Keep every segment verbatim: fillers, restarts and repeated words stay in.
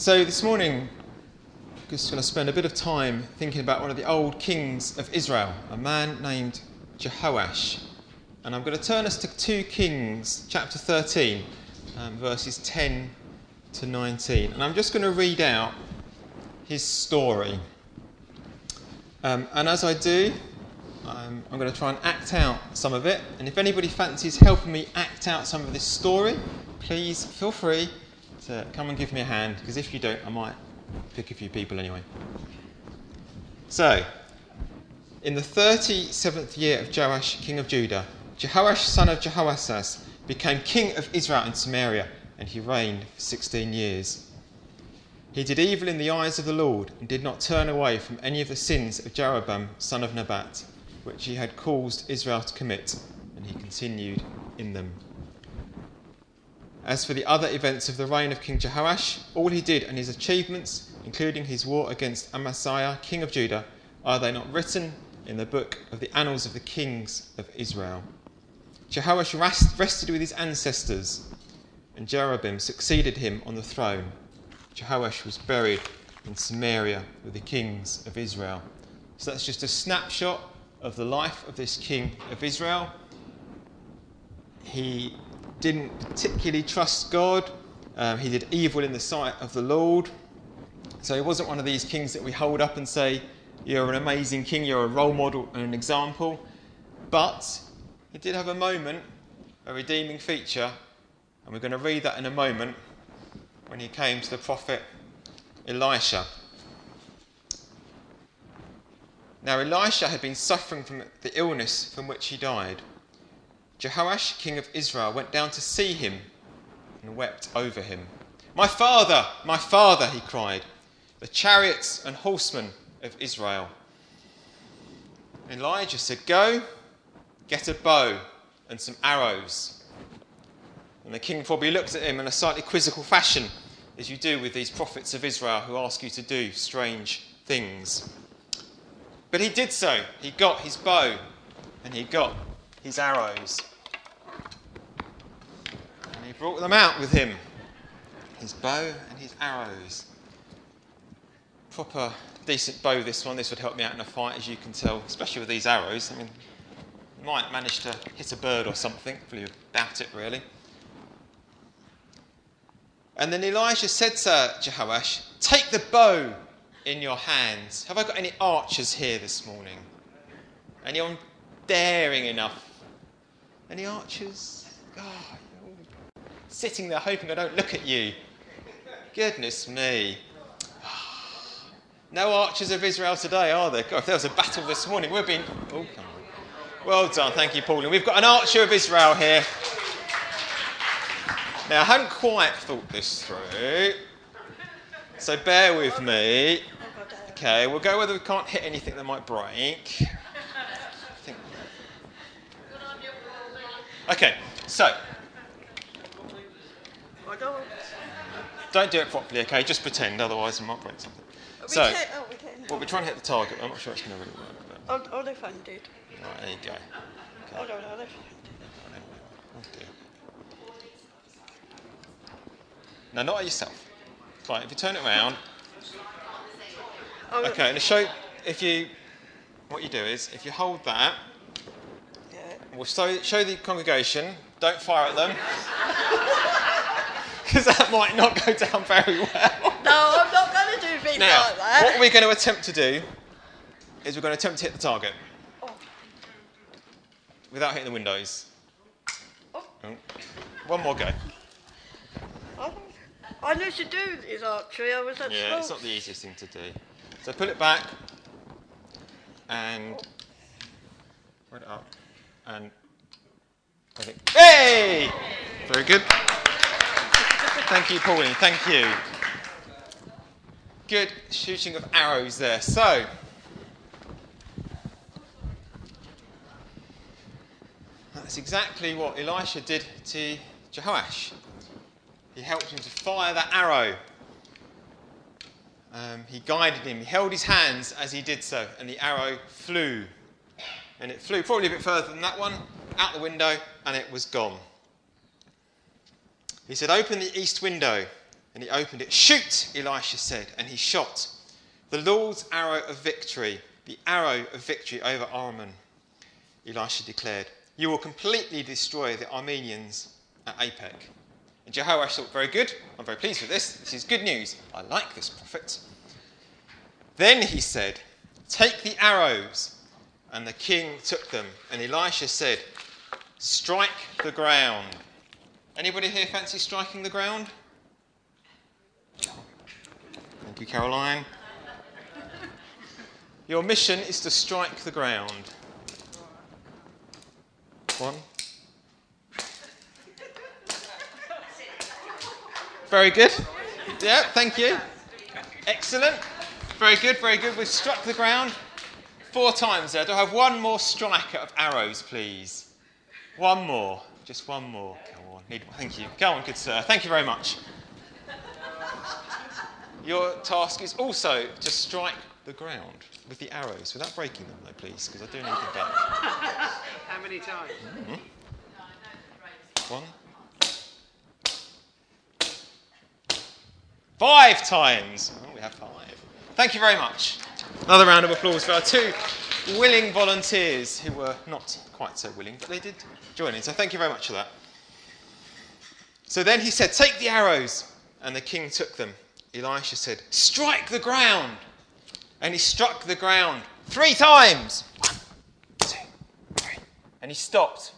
So this morning, I'm just going to spend a bit of time thinking about one of the old kings of Israel, a man named Jehoash. And I'm going to turn us to two Kings, chapter thirteen, um, verses ten to nineteen. And I'm just going to read out his story. Um, and as I do, um, I'm going to try and act out some of it. And if anybody fancies helping me act out some of this story, please feel free to come and give me a hand, because if you don't, I might pick a few people anyway. So, in the thirty-seventh year of Joash, king of Judah, Jehoash, son of Jehoahaz, became king of Israel and Samaria, and he reigned for sixteen years. He did evil in the eyes of the Lord, and did not turn away from any of the sins of Jeroboam, son of Nebat, which he had caused Israel to commit, and he continued in them. As for the other events of the reign of King Jehoash, all he did and his achievements, including his war against Amaziah, king of Judah, are they not written in the book of the annals of the kings of Israel? Jehoash rested with his ancestors, and Jeroboam succeeded him on the throne. Jehoash was buried in Samaria with the kings of Israel. So that's just a snapshot of the life of this king of Israel. He didn't particularly trust God. Um, he did evil in the sight of the Lord. So he wasn't one of these kings that we hold up and say, you're an amazing king, you're a role model and an example. But he did have a moment, a redeeming feature, and we're going to read that in a moment, when he came to the prophet Elisha. Now Elisha had been suffering from the illness from which he died. Jehoash, king of Israel, went down to see him and wept over him. "My father, my father," he cried, "the chariots and horsemen of Israel." Elijah said, "Go, get a bow and some arrows." And the king probably looked at him in a slightly quizzical fashion, as you do with these prophets of Israel who ask you to do strange things. But he did so. He got his bow and he got his arrows. And he brought them out with him. His bow and his arrows. Proper decent bow, this one. This would help me out in a fight, as you can tell, especially with these arrows. I mean, might manage to hit a bird or something. Probably doubt it, really. And then Elijah said to Jehoash, "Take the bow in your hands." Have I got any archers here this morning? Anyone daring enough? Any archers? God, you're all sitting there hoping I don't look at you. Goodness me. No archers of Israel today, are there? God, if there was a battle this morning, we've been... Oh, come on. Well done, thank you, Pauline. We've got an archer of Israel here. Now, I hadn't quite thought this through, so bear with me. Okay, we'll go whether we can't hit anything that might break. I think. Okay, so. Don't do it properly, okay? Just pretend, otherwise I might break something. So, oh, we can. well, we're trying to hit the target. I'm not sure it's going to really work. But... Oh, oh, they found it. Right, there you go. Okay. Oh, no, no, they found it. Oh, dear. No, not at yourself. Right, if you turn it around. Oh, Okay, and to show if you, what you do is, if you hold that, yeah. we'll show, show the congregation, don't fire at them, because that might not go down very well. No, I'm not going to do things Now, like that. what we're going to attempt to do is we're going to attempt to hit the target Oh. without hitting the windows. Oh. Oh. One more go. I, don't, I knew to do this archery. I was at Yeah, school. it's not the easiest thing to do. So pull it back and put it up and I think, hey! Very good. Thank you, Pauline. Thank you. Good shooting of arrows there. So, that's exactly what Elisha did to Jehoash. He helped him to fire that arrow. Um, he guided him. He held his hands as he did so, and the arrow flew. And it flew probably a bit further than that one, out the window, and it was gone. He said, "Open the east window." And he opened it. "Shoot," Elisha said, and he shot. "The Lord's arrow of victory, the arrow of victory over Aram," Elisha declared. "You will completely destroy the Arameans at Aphek." And Jehoash thought, very good, I'm very pleased with this. This is good news. I like this prophet. Then he said, "Take the arrows." And the king took them. And Elisha said, "Strike the ground." Anybody here fancy striking the ground? Thank you, Caroline. Your mission is to strike the ground. One. Very good. Yeah, thank you. Excellent. Very good, very good. We've struck the ground four times there. Do I have one more strike of arrows, please? One more. Just one more. Go on. Need, thank you. Go on, good sir. Thank you very much. Your task is also to strike the ground with the arrows, without breaking them, though, please, because I do need them back. How many times? Mm-hmm. One. Five times. Oh, we have five. Thank you very much. Another round of applause for our two willing volunteers who were not quite so willing, but they did join in. So thank you very much for that. So then he said, "Take the arrows." And the king took them. Elisha said, "Strike the ground." And he struck the ground three times. One, two, three. And he stopped.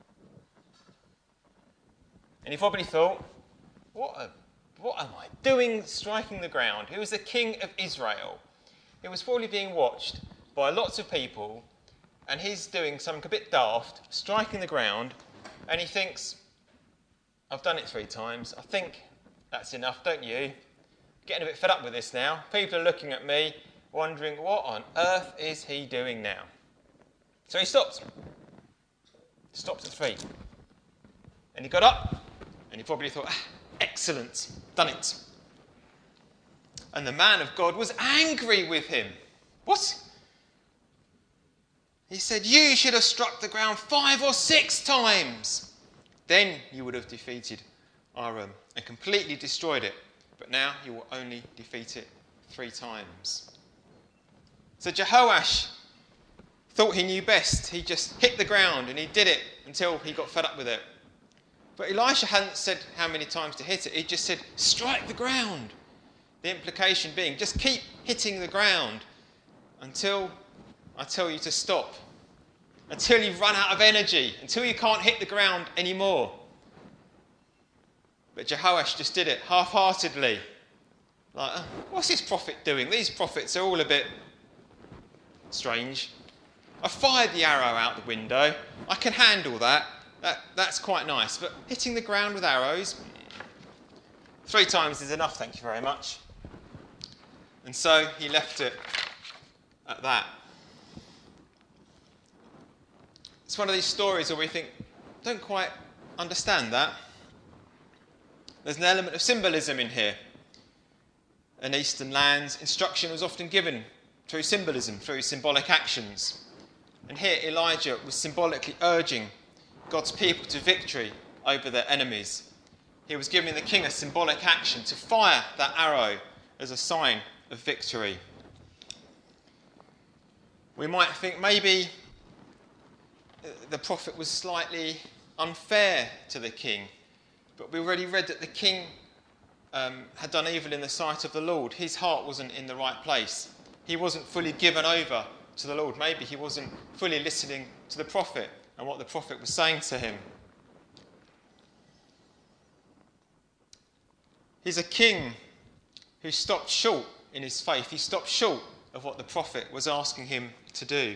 And he probably thought, what, a, what am I doing striking the ground? He was the king of Israel. He was probably being watched by lots of people, and he's doing something a bit daft, striking the ground, and he thinks, I've done it three times. I think that's enough, don't you? Getting a bit fed up with this now. People are looking at me, wondering, what on earth is he doing now? So he stopped. Stopped at three. And he got up, and he probably thought, ah, excellent, done it. And the man of God was angry with him. What? He said, "You should have struck the ground five or six times. Then you would have defeated Aram and completely destroyed it. But now you will only defeat it three times." So Jehoash thought he knew best. He just hit the ground and he did it until he got fed up with it. But Elisha hadn't said how many times to hit it. He just said, "Strike the ground." The implication being, just keep hitting the ground until I tell you to stop. Until you've run out of energy. Until you can't hit the ground anymore. But Jehoash just did it half-heartedly. Like, oh, what's this prophet doing? These prophets are all a bit strange. I fired the arrow out the window. I can handle that. that. That's quite nice. But hitting the ground with arrows, three times is enough, thank you very much. And so he left it at that. It's one of these stories where we think, don't quite understand that. There's an element of symbolism in here. In Eastern lands, instruction was often given through symbolism, through symbolic actions. And here Elijah was symbolically urging God's people to victory over their enemies. He was giving the king a symbolic action to fire that arrow as a sign of victory. We might think maybe the prophet was slightly unfair to the king, but we already read that the king um, had done evil in the sight of the Lord. His heart wasn't in the right place. He wasn't fully given over to the Lord. Maybe he wasn't fully listening to the prophet and what the prophet was saying to him. He's a king who stopped short in his faith. He stopped short of what the prophet was asking him to do.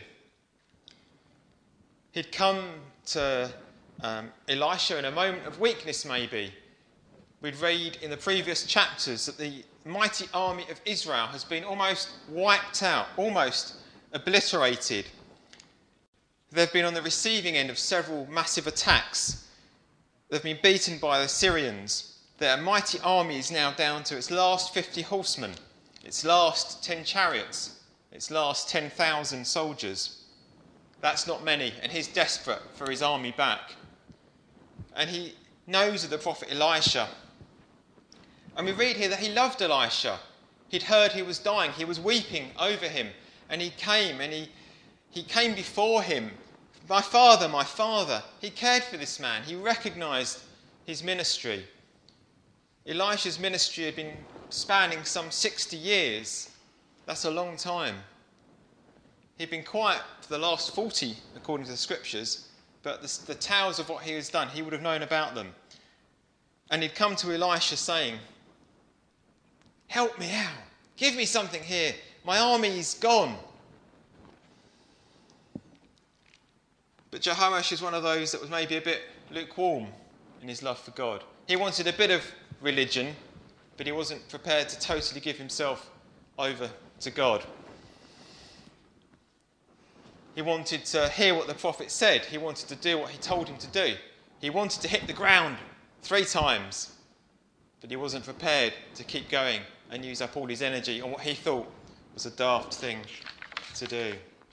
He'd come to um, Elisha in a moment of weakness, maybe. We'd read in the previous chapters that the mighty army of Israel has been almost wiped out, almost obliterated. They've been on the receiving end of several massive attacks. They've been beaten by the Syrians. Their mighty army is now down to its last fifty horsemen, its last ten chariots, its last ten thousand soldiers. That's not many, and he's desperate for his army back. And he knows of the prophet Elisha. And we read here that he loved Elisha. He'd heard he was dying. He was weeping over him. And he came and he, he came before him. My father, my father. He cared for this man. He recognised his ministry. Elisha's ministry had been spanning some sixty years. That's a long time. He'd been quiet for the last forty, according to the scriptures, but the, the tales of what he has done, he would have known about them. And he'd come to Elisha saying, "Help me out. Give me something here. My army's gone." But Jehoash is one of those that was maybe a bit lukewarm in his love for God. He wanted a bit of religion, but he wasn't prepared to totally give himself over to God. He wanted to hear what the prophet said. He wanted to do what he told him to do. He wanted to hit the ground three times, but he wasn't prepared to keep going and use up all his energy on what he thought was a daft thing to do.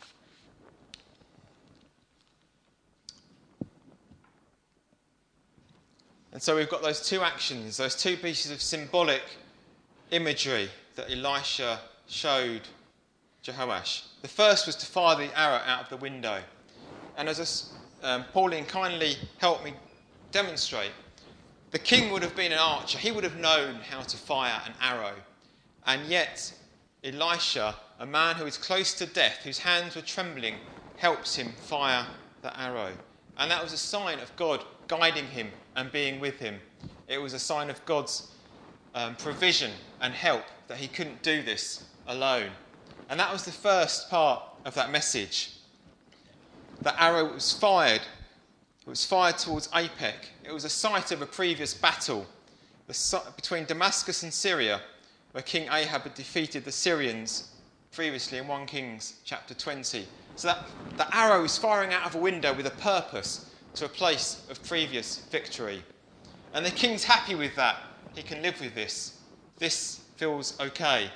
And so we've got those two actions, those two pieces of symbolic imagery that Elisha showed Jehoash. The first was to fire the arrow out of the window. And as um, Pauline kindly helped me demonstrate, the king would have been an archer. He would have known how to fire an arrow. And yet, Elisha, a man who is close to death, whose hands were trembling, helps him fire the arrow. And that was a sign of God guiding him and being with him. It was a sign of God's um, provision and help that he couldn't do this alone. And that was the first part of that message. The arrow was fired. It was fired towards Apec. It was a site of a previous battle between Damascus and Syria, where King Ahab had defeated the Syrians previously in First Kings chapter twenty. So that the arrow was firing out of a window with a purpose to a place of previous victory. And the king's happy with that. He can live with this. This feels okay.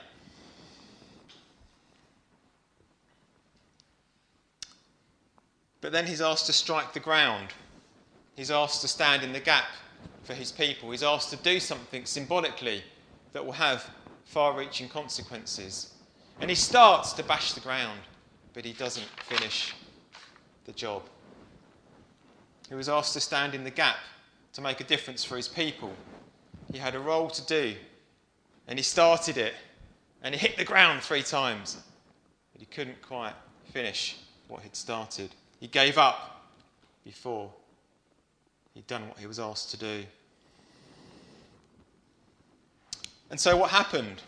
But then he's asked to strike the ground. He's asked to stand in the gap for his people. He's asked to do something symbolically that will have far-reaching consequences. And he starts to bash the ground, but he doesn't finish the job. He was asked to stand in the gap to make a difference for his people. He had a role to do, and he started it, and he hit the ground three times, but he couldn't quite finish what he'd started. He gave up before he'd done what he was asked to do. And so what happened?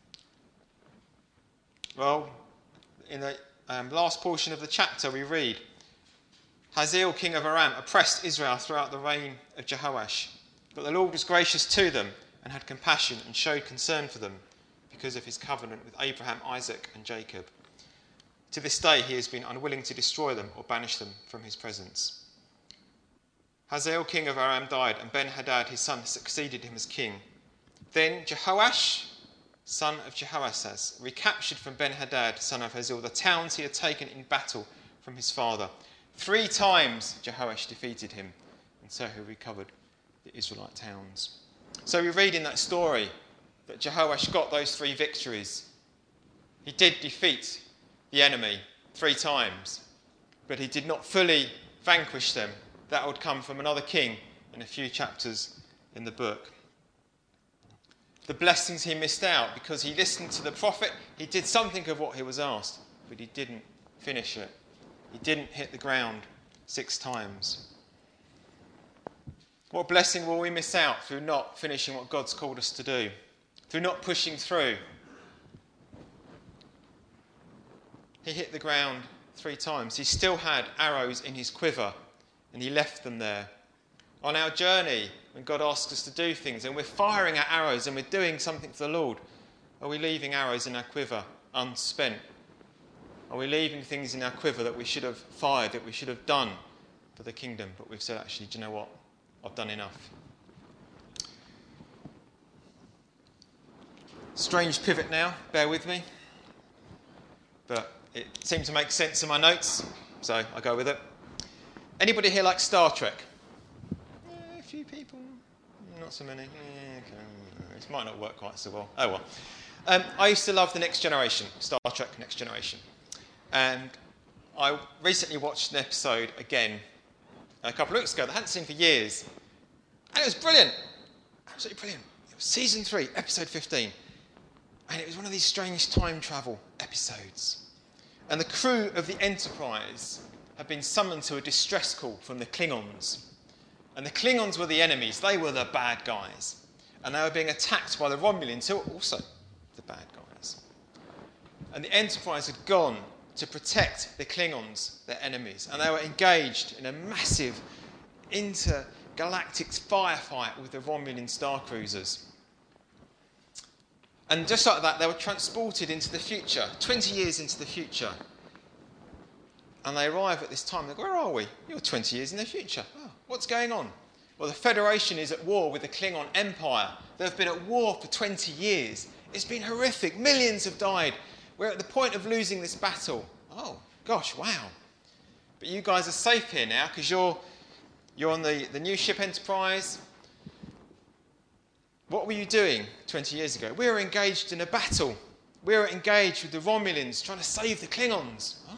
Well, in the um, last portion of the chapter we read, Hazael, king of Aram, oppressed Israel throughout the reign of Jehoash. But the Lord was gracious to them and had compassion and showed concern for them because of his covenant with Abraham, Isaac and Jacob. To this day he has been unwilling to destroy them or banish them from his presence. Hazael, king of Aram, died, and Ben-Hadad, his son, succeeded him as king. Then Jehoash, son of Jehoahaz, recaptured from Ben-Hadad, son of Hazael, the towns he had taken in battle from his father. Three times Jehoash defeated him, and so he recovered the Israelite towns. So we read in that story that Jehoash got those three victories. He did defeat the enemy three times, but he did not fully vanquish them. That would come from another king in a few chapters in the book. The blessings he missed out because he listened to the prophet. He did something of what he was asked, but he didn't finish it. He didn't hit the ground six times. What blessing will we miss out through not finishing what God's called us to do? Through not pushing through? He hit the ground three times. He still had arrows in his quiver, and he left them there. On our journey, when God asks us to do things, and we're firing our arrows and we're doing something for the Lord, are we leaving arrows in our quiver unspent? Are we leaving things in our quiver that we should have fired, that we should have done for the kingdom, but we've said, actually, do you know what? I've done enough. Strange pivot now, bear with me. But it seemed to make sense in my notes, so I go with it. Anybody here like Star Trek? Yeah, a few people. not so many. Yeah, okay. This might not work quite so well. Oh well. Um, I used to love The Next Generation, Star Trek Next Generation. And I recently watched an episode again a couple of weeks ago that I hadn't seen for years. And it was brilliant. Absolutely brilliant. It was season three, episode fifteen. And it was one of these strange time travel episodes. And the crew of the Enterprise had been summoned to a distress call from the Klingons. And the Klingons were the enemies. They were the bad guys. And they were being attacked by the Romulans, who were also the bad guys. And the Enterprise had gone to protect the Klingons, their enemies. And they were engaged in a massive intergalactic firefight with the Romulan star cruisers. And just like that, they were transported into the future, twenty years into the future. And they arrive at this time, they go, where are we? You're twenty years in the future. Oh, what's going on? Well, the Federation is at war with the Klingon Empire. They've been at war for twenty years. It's been horrific. Millions have died. We're at the point of losing this battle. Oh, gosh, wow. But you guys are safe here now because you're, you're on the, the new ship Enterprise. What were you doing twenty years ago? We were engaged in a battle. We were engaged with the Romulans trying to save the Klingons. Oh.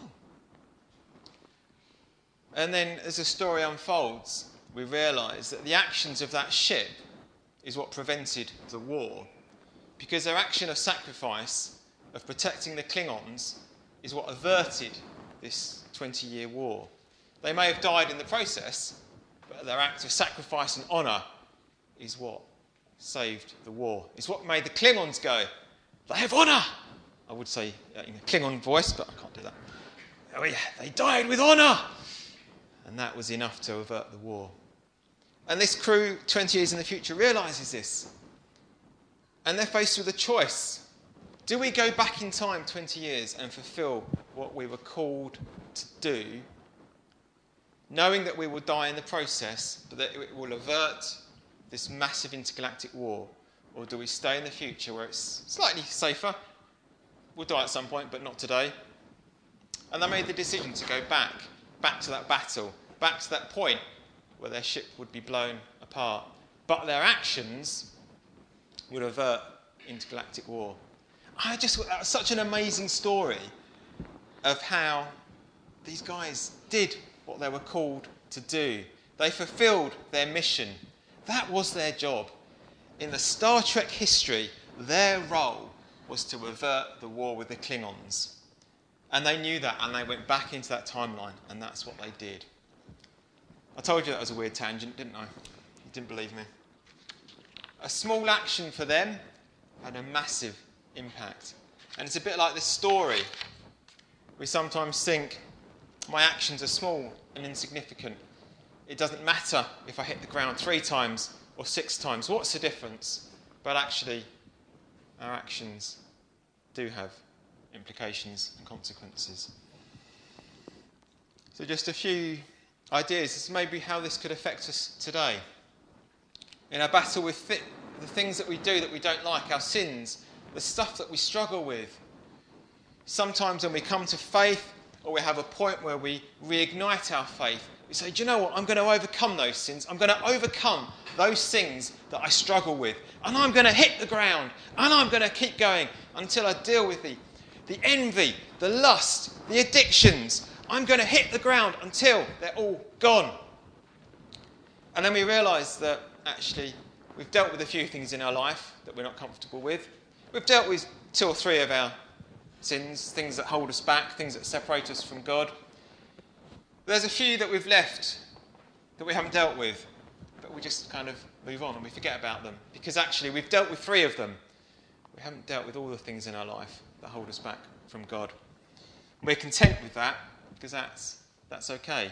And then as the story unfolds, we realise that the actions of that ship is what prevented the war. Because their action of sacrifice, of protecting the Klingons, is what averted this twenty-year war. They may have died in the process, but their act of sacrifice and honour is what saved the war. It's what made the Klingons go, they have honour! I would say in a Klingon voice, but I can't do that. Oh yeah, they died with honour! And that was enough to avert the war. And this crew, twenty years in the future, realises this. And they're faced with a choice. Do we go back in time twenty years and fulfil what we were called to do, knowing that we will die in the process, but that it will avert this massive intergalactic war? Or do we stay in the future where it's slightly safer? We'll die at some point, but not today. And they made the decision to go back, back to that battle, back to that point where their ship would be blown apart. But their actions would avert intergalactic war. I just, that was such an amazing story of how these guys did what they were called to do. They fulfilled their mission. That was their job. In the Star Trek history, their role was to avert the war with the Klingons. And they knew that, and they went back into that timeline, and that's what they did. I told you that was a weird tangent, didn't I? You didn't believe me. A small action for them had a massive impact. And it's a bit like this story. We sometimes think, my actions are small and insignificant. It doesn't matter if I hit the ground three times or six times. What's the difference? But actually, our actions do have implications and consequences. So just a few ideas. This may be how this could affect us today. In our battle with fit, the things that we do that we don't like, our sins, the stuff that we struggle with. Sometimes when we come to faith, or we have a point where we reignite our faith, we say, do you know what? I'm going to overcome those sins. I'm going to overcome those things that I struggle with. And I'm going to hit the ground. And I'm going to keep going until I deal with the, the envy, the lust, the addictions. I'm going to hit the ground until they're all gone. And then we realise that actually we've dealt with a few things in our life that we're not comfortable with. We've dealt with two or three of our sins, things that hold us back, things that separate us from God. There's a few that we've left that we haven't dealt with, but we just kind of move on and we forget about them. Because actually we've dealt with three of them. We haven't dealt with all the things in our life that hold us back from God. We're content with that because that's, that's okay.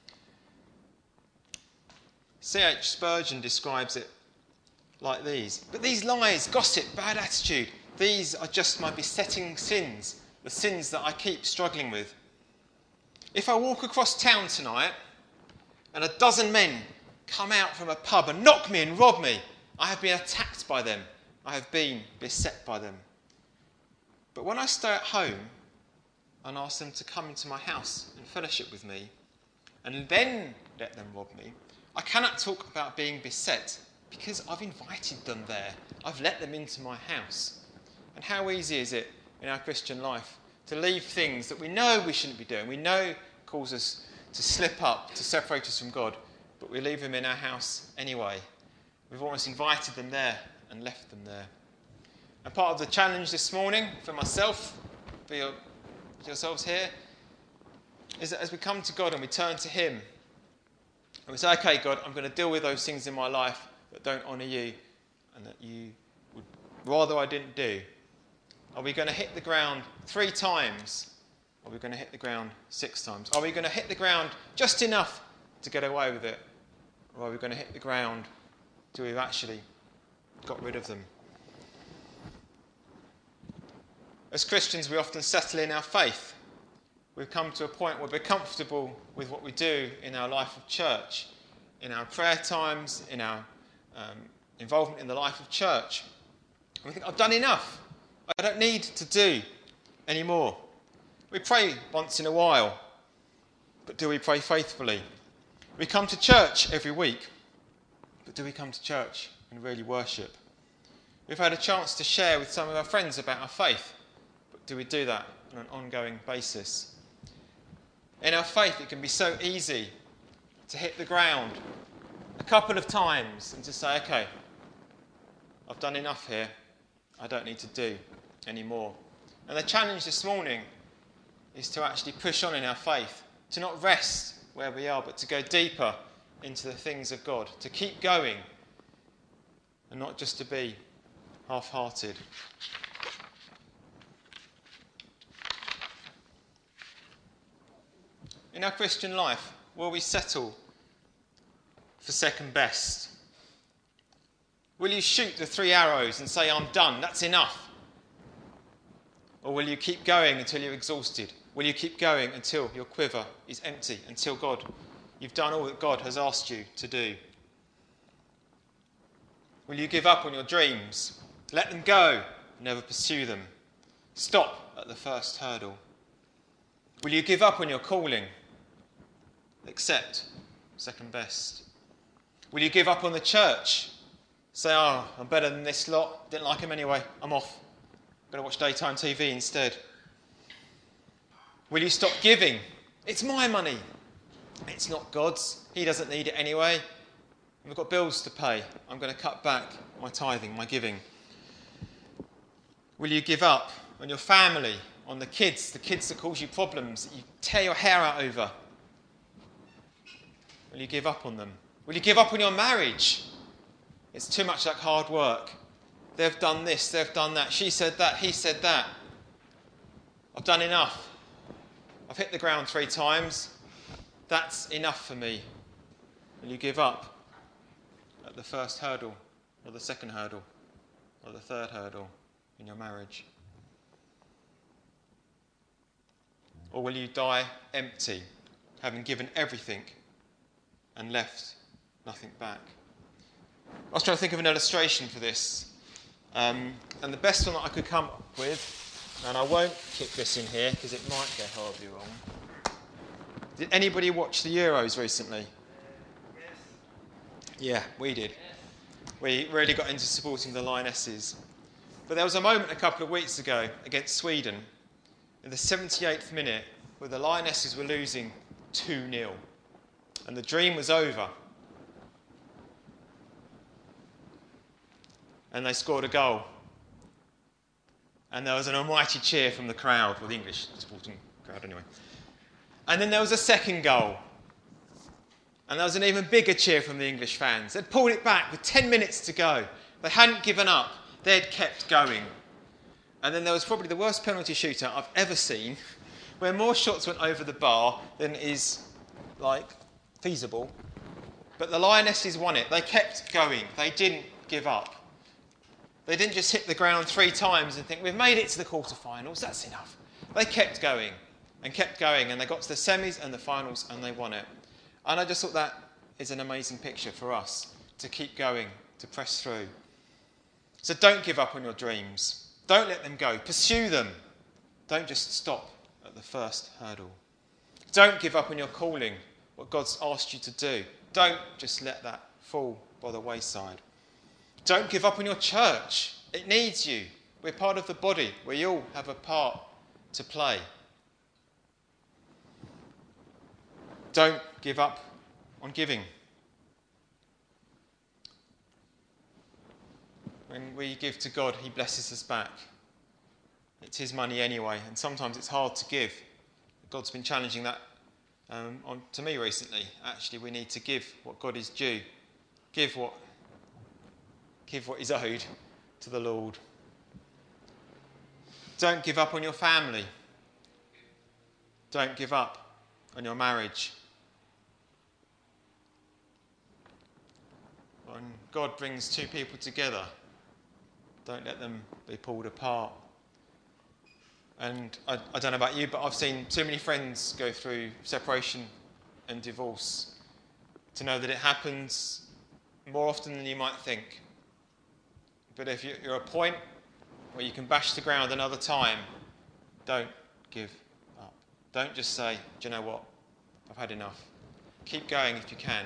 C H Spurgeon describes it like these. But these lies, gossip, bad attitude, these are just my besetting sins, the sins that I keep struggling with. If I walk across town tonight and a dozen men come out from a pub and knock me and rob me, I have been attacked by them. I have been beset by them. But when I stay at home and ask them to come into my house and fellowship with me, and then let them rob me, I cannot talk about being beset Because I've invited them there. I've let them into my house. And how easy is it in our Christian life to leave things that we know we shouldn't be doing, we know cause us to slip up, to separate us from God, but we leave them in our house anyway. We've almost invited them there and left them there. And part of the challenge this morning for myself, for, your, for yourselves here, is that as we come to God and we turn to him, and we say, okay, God, I'm going to deal with those things in my life that don't honour you and that you would rather I didn't do. Are we going to hit the ground three times? Or are we going to hit the ground six times? Are we going to hit the ground just enough to get away with it? Or are we going to hit the ground till we've actually got rid of them? As Christians, we often settle in our faith. We've come to a point where we're comfortable with what we do in our life of church, in our prayer times, in our um, involvement in the life of church. And we think, I've done enough. I don't need to do any more. We pray once in a while, but do we pray faithfully? We come to church every week, but do we come to church and really worship? We've had a chance to share with some of our friends about our faith, but do we do that on an ongoing basis? In our faith, it can be so easy to hit the ground a couple of times and to say, okay, I've done enough here. I don't need to do any more. And the challenge this morning is to actually push on in our faith, to not rest where we are, but to go deeper into the things of God, to keep going and not just to be half-hearted. In our Christian life, will we settle for second best? Will you shoot the three arrows and say, I'm done, that's enough? Or will you keep going until you're exhausted? Will you keep going until your quiver is empty, until God, you've done all that God has asked you to do? Will you give up on your dreams? Let them go, never pursue them. Stop at the first hurdle. Will you give up on your calling? Accept second best. Will you give up on the church? Say, oh, I'm better than this lot. Didn't like him anyway. I'm off. I'm going to watch daytime T V instead. Will you stop giving? It's my money. It's not God's. He doesn't need it anyway. We've got bills to pay. I'm going to cut back my tithing, my giving. Will you give up on your family, on the kids, the kids that cause you problems, that you tear your hair out over? Will you give up on them? Will you give up on your marriage? It's too much like hard work. They've done this, they've done that. She said that, he said that. I've done enough. I've hit the ground three times. That's enough for me. Will you give up at the first hurdle, or the second hurdle, or the third hurdle in your marriage? Or will you die empty, having given everything and left nothing back? I was trying to think of an illustration for this. Um, and the best one that I could come up with, and I won't kick this in here because it might get horribly wrong. Did anybody watch the Euros recently? Uh, yes. Yeah, we did. Yes. We really got into supporting the Lionesses. But there was a moment a couple of weeks ago against Sweden, in the seventy-eighth minute, where the Lionesses were losing two nil. And the dream was over. And they scored a goal. And there was an almighty cheer from the crowd, or the English supporting crowd anyway. And then there was a second goal. And there was an even bigger cheer from the English fans. They'd pulled it back with ten minutes to go. They hadn't given up. They'd kept going. And then there was probably the worst penalty shootout I've ever seen, where more shots went over the bar than is, like, feasible. But the Lionesses won it. They kept going. They didn't give up. They didn't just hit the ground three times and think, we've made it to the quarterfinals, that's enough. They kept going and kept going, and they got to the semis and the finals and they won it. And I just thought that is an amazing picture for us, to keep going, to press through. So don't give up on your dreams. Don't let them go. Pursue them. Don't just stop at the first hurdle. Don't give up on your calling, what God's asked you to do. Don't just let that fall by the wayside. Don't give up on your church. It needs you. We're part of the body. We all have a part to play. Don't give up on giving. When we give to God, he blesses us back. It's his money anyway, and sometimes it's hard to give. God's been challenging that um, on to me recently. Actually, we need to give what God is due. Give what, give what is owed to the Lord. Don't give up on your family. Don't give up on your marriage. When God brings two people together, don't let them be pulled apart. And I, I don't know about you, but I've seen too many friends go through separation and divorce to know that it happens more often than you might think. But if you're at a point where you can bash the ground another time, don't give up. Don't just say, do you know what, I've had enough. Keep going if you can.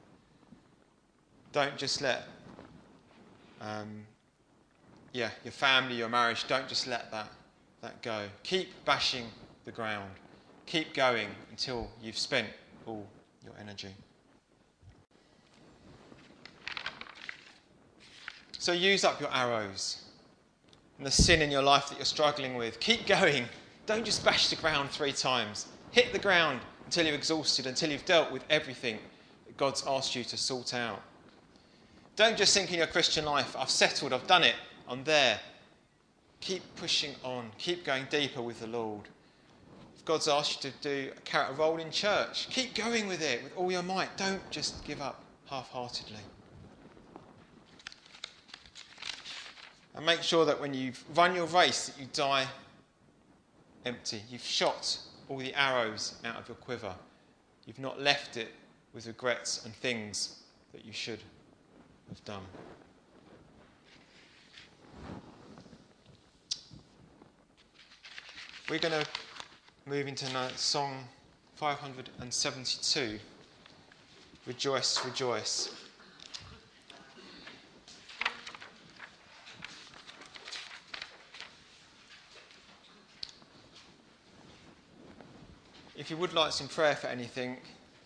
Don't just let um, yeah, your family, your marriage, don't just let that, that go. Keep bashing the ground. Keep going until you've spent all your energy. So use up your arrows. And the sin in your life that you're struggling with, keep going. Don't just bash the ground three times. Hit the ground until you're exhausted, until you've dealt with everything that God's asked you to sort out. Don't just think in your Christian life, I've settled, I've done it, I'm there. Keep pushing on. Keep going deeper with the Lord. If God's asked you to do a character role in church, keep going with it with all your might. Don't just give up half-heartedly. And make sure that when you've run your race that you die empty. You've shot all the arrows out of your quiver. You've not left it with regrets and things that you should have done. We're going to move into song five hundred seventy-two, Rejoice, Rejoice. If you would like some prayer for anything,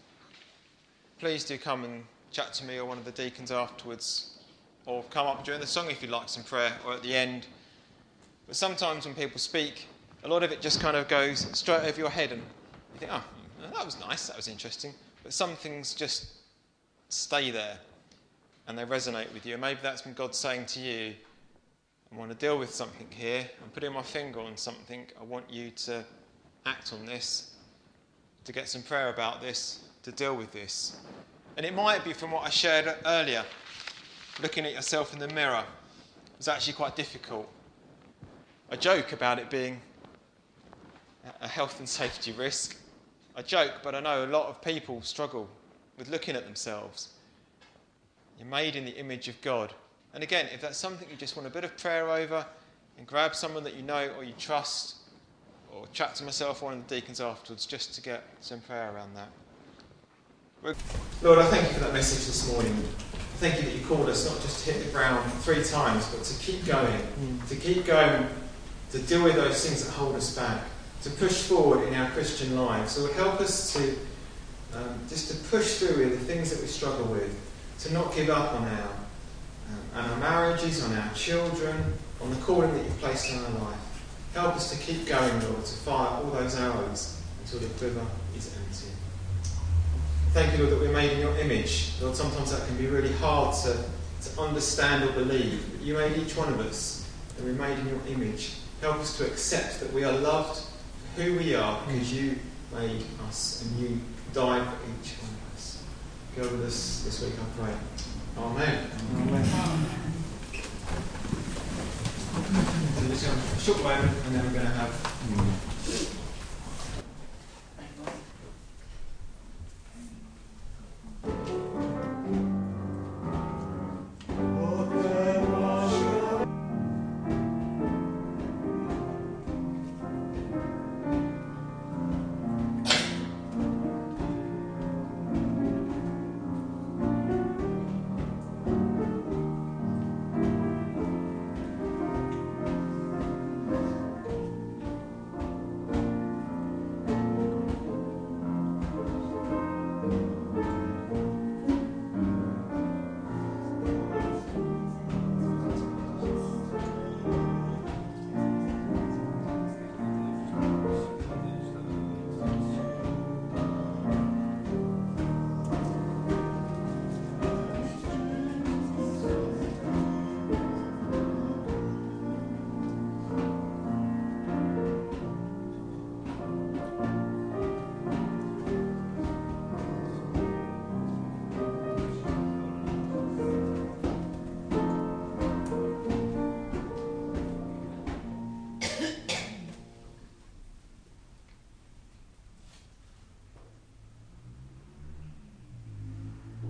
please do come and chat to me or one of the deacons afterwards, or come up during the song if you'd like some prayer, or at the end. But sometimes when people speak, a lot of it just kind of goes straight over your head and you think, oh, that was nice, that was interesting. But some things just stay there and they resonate with you. And maybe that's when God's saying to you, I want to deal with something here. I'm putting my finger on something. I want you to act on this, to get some prayer about this, to deal with this. And it might be from what I shared earlier, looking at yourself in the mirror. It's actually quite difficult. I joke about it being a health and safety risk. I joke, but I know a lot of people struggle with looking at themselves. You're made in the image of God. And again, if that's something you just want a bit of prayer over, and grab someone that you know or you trust, or chat to myself or one of the deacons afterwards, just to get some prayer around that. Lord, I thank you for that message this morning. Thank you that you called us not just to hit the ground three times, but to keep going, mm. to keep going, to deal with those things that hold us back, to push forward in our Christian lives. So Lord, help us to um, just to push through with the things that we struggle with, to not give up on our, um, on our marriages, on our children, on the calling that you've placed in our life. Help us to keep going, Lord, to fire all those arrows until the quiver is empty. Thank you, Lord, that we're made in your image. Lord, sometimes that can be really hard to, to understand or believe, but you made each one of us, and we're made in your image. Help us to accept that we are loved for who we are because you made us and you died for each one of us. Go with us this week, I pray. Amen. Amen. So we're just going to have a short moment and then we're going to have